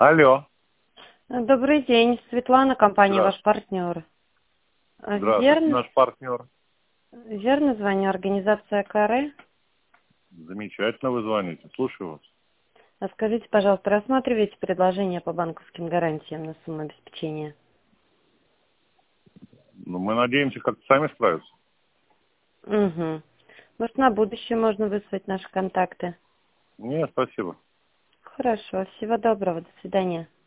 Алло. Добрый день, Светлана, компания «Ваш Здравствуйте. партнер». Здравствуйте, наш партнер. Верно звоню, организация КРЭ. Замечательно вы звоните. Слушаю вас. А скажите, пожалуйста, рассматриваете предложение по банковским гарантиям на сумму обеспечения? Ну, мы надеемся как-то сами справиться. Угу. Может, на будущее можно выслать наши контакты? Нет, спасибо. Хорошо, всего доброго, до свидания.